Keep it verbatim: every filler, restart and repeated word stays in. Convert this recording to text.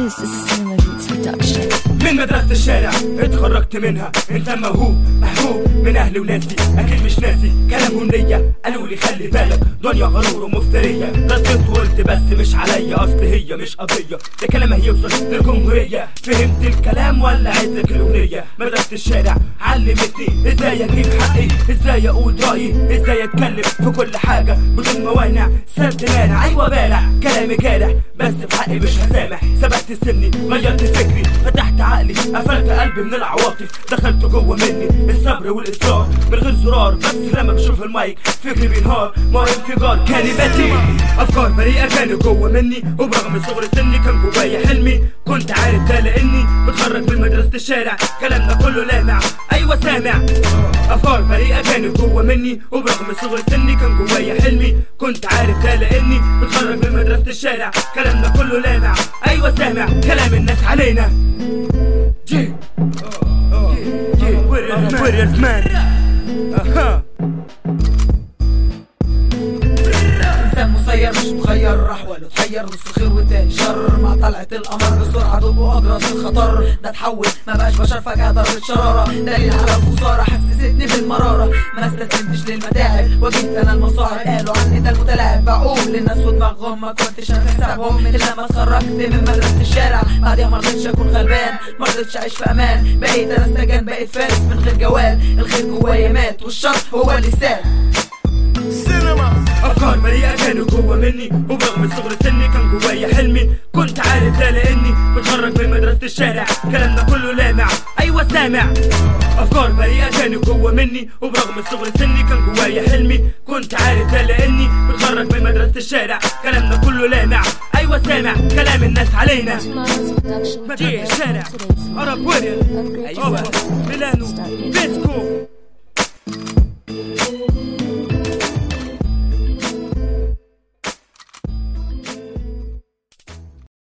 This is a Cinema Beats production. من مدرسة الشارع اتخرجت منها، انسان موهوب محبوب من اهلي وناسي، اكيد مش ناسي كلامهم ليا، قالوا لي خلي بالك دنيا غرور ومفترية، رديت وقلت بس مش عليا، اصل هي مش قضية، ده كلام هيوصل للجمهورية، فهمت الكلام ولا عدلك الاغنية؟ مدرسة الشارع علمتني ازاي اجيب حقي، ازاي اقول رأيي، ازاي اتكلم في كل حاجة بدون موانع، سد مانع ايوه بارع، كلامي جارح بس في حقي مش هسامح، سبقت سني غيرت فكري، فتحت عقلي قفلت قلبي من العواطف، دخلت جوه مني الصبر والاصرار من غير زرار، بس لما بشوف المايك فكري بينهار، ما انفجار كلماتي، افكار بريئه كانت جوه مني، وبرغم صغر سني كان جوايا حلمي، كنت عارف ده لاني بتخرج من مدرسه الشارع، كلامنا كله لامع ايوه سامع، افكار بريئه كانت جوه مني، وبرغم صغر سني كان جوايا حلمي، كنت عارف ده لاني بتخرج من مدرسه الشارع، كلامنا كله لامع ايوه سامع، كلام الناس علينا جي جي ويريرز مان اها انسان مسير مش مخير، احواله تحير، نص خير والتاني شر، مع طلعة القمر بسرعة دوب واجرس الخطر، ده اتحول ما بقاش بشر فجأة ضربة شرارة، دليل على الخسارة حسستني بالمرارة، ما استسلمتش للمتاعب، واجهت انا المصاعب، قالوا عني ده المتلاعب، بقول للناس ودماغهم ما كنتش انا في حسابهم، الا ما اتخرجت من مدرسة الشارع، بعدها ما رضيتش اكون غلبان، ما رضيتش اعيش في امان، بقيت انا السجن، بقيت فارس من غير جوال، الخير جوايا مات والشر هو اللي ساد. افكار بريئه كانوا جوه مني، وبرغم صغر سني كان جوايا حلمي، كنت عارف ده لاني بتخرج من مدرسه الشارع، كلامنا كله لامع ايوه سامع، افكار بريئه كانوا جوه مني، وبرغم صغر سني كان جوايا حلمي، كنت عارف ده لاني بتخرج من مدرسه الشارع، كلامنا كله لامع ايوه سامع، كلام الناس علينا مدرسه الشارع، عرب ويرير ايوه ميلانو